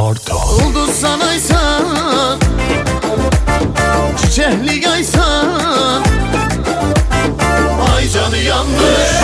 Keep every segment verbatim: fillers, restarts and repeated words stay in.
Kartal. Oldu sanaysan, çiçekli yaysan, ay canı yanmış.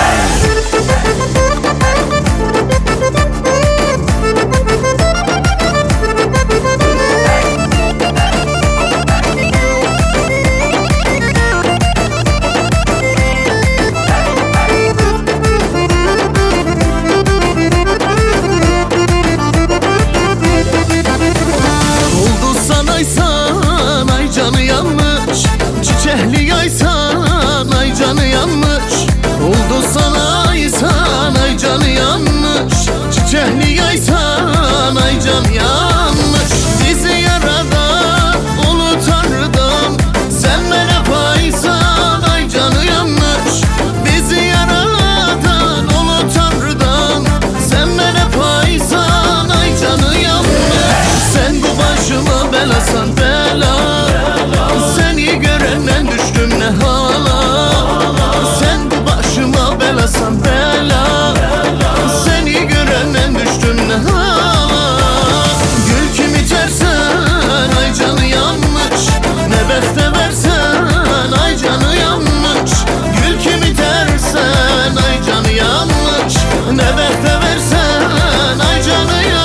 Sanaysan ay canı yanmış, çiçekli yaysan ay canı yanmış. Oldu sanaysan ay canı yanmış, çiçekli yaysan ay canı yanmış. Bizi yaradan ulu Tanrı'dan sen bana paysan ay canı yanmış. Bizi yaradan ulu Tanrı'dan sen bana paysan ay canı yanmış. Sen bu başıma belasan bela, seni görenden düştüm ne hala. Sen bu başıma belasan bela, seni görenden düştüm ne hala. Gül kimi tersen ay canı yanmış, ne bekte versen ay canı yanmış. Gül kimi tersen ay canı yanmış, ne bekte versen ay canı yanmış.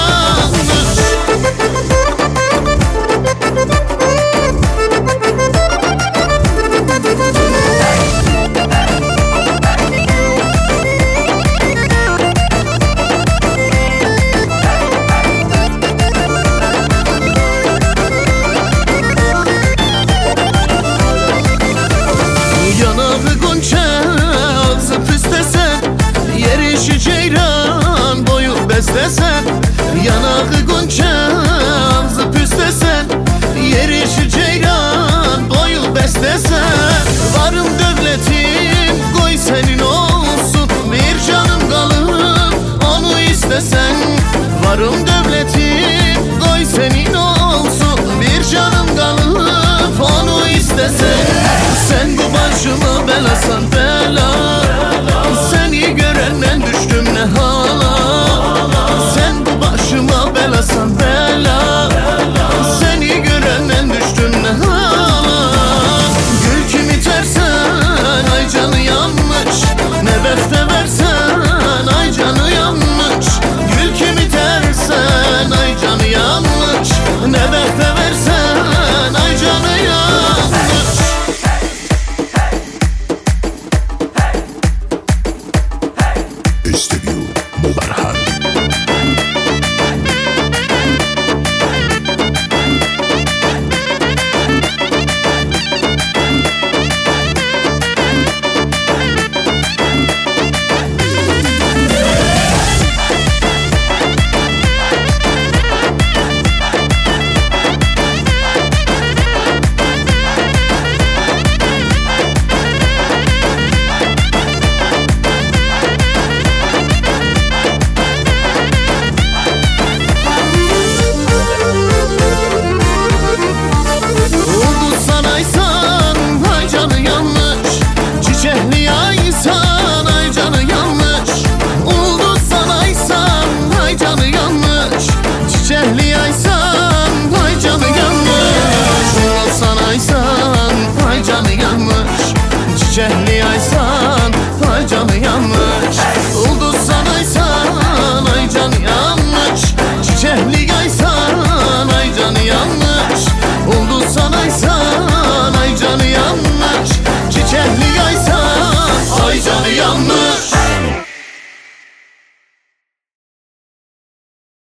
Yanağı gonca, ağzı püstesen, yer işi ceyran, boyu beslesen. Yanağı gonca, ağzı püstesen, yer işi ceyran, boyu beslesen. Varım devletim, koy senin olsun, bir canım kalıp onu istesen. Varım devletim, koy senin olsun, bir canım kalıp onu istesen. Sen bu başıma belasan